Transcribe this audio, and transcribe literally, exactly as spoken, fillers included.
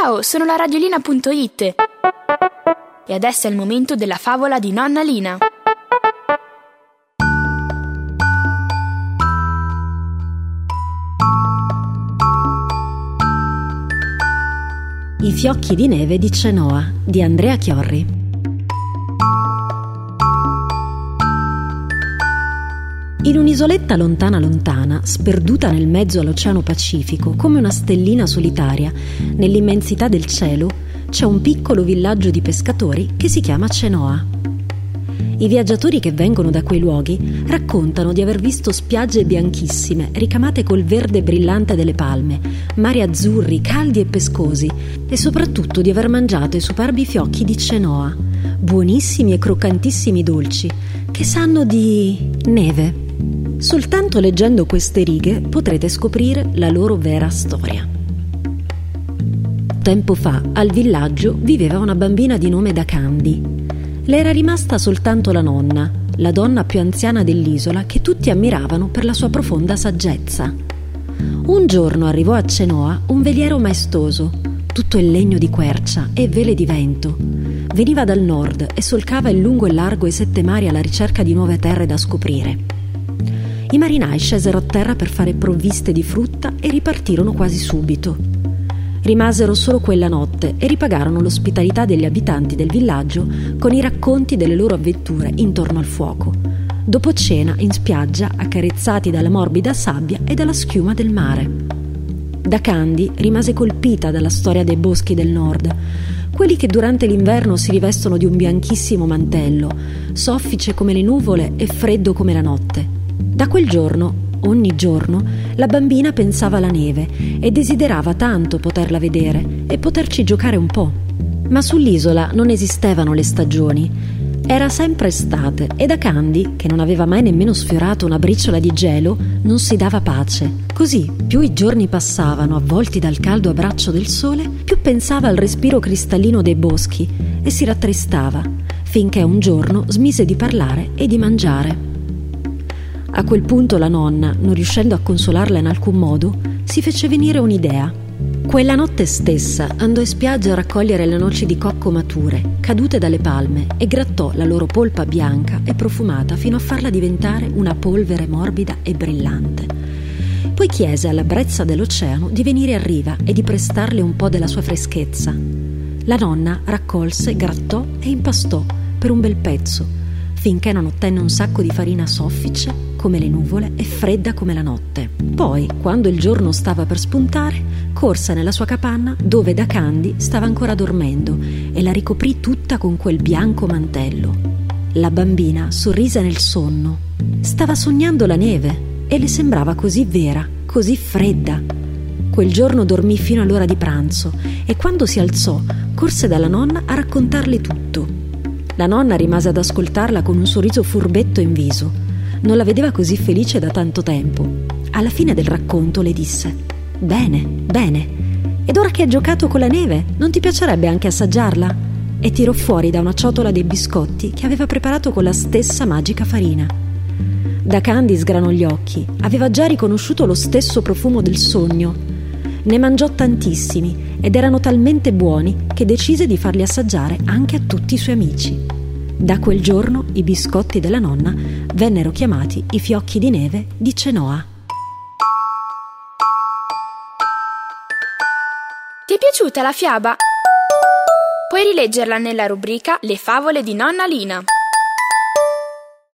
Ciao, sono la Radiolina punto it e adesso è il momento della favola di Nonna Lina. I fiocchi di neve di Cenoa di Andrea Chiorri. In un'isoletta lontana lontana, sperduta nel mezzo all'Oceano Pacifico, come una stellina solitaria, nell'immensità del cielo, c'è un piccolo villaggio di pescatori che si chiama Cenoa. I viaggiatori che vengono da quei luoghi raccontano di aver visto spiagge bianchissime, ricamate col verde brillante delle palme, mari azzurri, caldi e pescosi, e soprattutto di aver mangiato i superbi fiocchi di Cenoa, buonissimi e croccantissimi dolci, che sanno di neve. Soltanto leggendo queste righe potrete scoprire la loro vera storia. Tempo fa, al villaggio, viveva una bambina di nome Dakandi. Le era rimasta soltanto la nonna, la donna più anziana dell'isola che tutti ammiravano per la sua profonda saggezza. Un giorno arrivò a Cenoa un veliero maestoso, tutto in legno di quercia e vele di vento. Veniva dal nord e solcava in lungo e largo i sette mari alla ricerca di nuove terre da scoprire. I marinai scesero a terra per fare provviste di frutta e ripartirono quasi subito. Rimasero solo quella notte e ripagarono l'ospitalità degli abitanti del villaggio con i racconti delle loro avventure intorno al fuoco. Dopo cena, in spiaggia, accarezzati dalla morbida sabbia e dalla schiuma del mare. Dakandi rimase colpita dalla storia dei boschi del nord, quelli che durante l'inverno si rivestono di un bianchissimo mantello, soffice come le nuvole e freddo come la notte. Da quel giorno, ogni giorno, la bambina pensava alla neve e desiderava tanto poterla vedere e poterci giocare un po'. Ma sull'isola non esistevano le stagioni. Era sempre estate e Dakandi, che non aveva mai nemmeno sfiorato una briciola di gelo, non si dava pace. Così, più i giorni passavano avvolti dal caldo abbraccio del sole, più pensava al respiro cristallino dei boschi e si rattristava, finché un giorno smise di parlare e di mangiare. A quel punto la nonna, non riuscendo a consolarla in alcun modo, si fece venire un'idea. Quella notte stessa andò in spiaggia a raccogliere le noci di cocco mature, cadute dalle palme, e grattò la loro polpa bianca e profumata fino a farla diventare una polvere morbida e brillante. Poi chiese alla brezza dell'oceano di venire a riva e di prestarle un po' della sua freschezza. La nonna raccolse, grattò e impastò per un bel pezzo, finché non ottenne un sacco di farina soffice come le nuvole e fredda come la notte. Poi, quando il giorno stava per spuntare, corse nella sua capanna dove Dakandi stava ancora dormendo e la ricoprì tutta con quel bianco mantello. La bambina sorrise nel sonno. Stava sognando la neve e le sembrava così vera, così fredda. Quel giorno dormì fino all'ora di pranzo e quando si alzò corse dalla nonna a raccontarle tutto. La nonna rimase ad ascoltarla con un sorriso furbetto in viso. Non la vedeva così felice da tanto tempo. Alla fine del racconto le disse: «Bene, bene. Ed ora che hai giocato con la neve, non ti piacerebbe anche assaggiarla?» E tirò fuori da una ciotola dei biscotti che aveva preparato con la stessa magica farina. Dakandi sgranò gli occhi. Aveva già riconosciuto lo stesso profumo del sogno. Ne mangiò tantissimi ed erano talmente buoni che decise di farli assaggiare anche a tutti i suoi amici. Da quel giorno i biscotti della nonna vennero chiamati i fiocchi di neve di Cenoa. Ti è piaciuta la fiaba? Puoi rileggerla nella rubrica Le favole di Nonna Lina.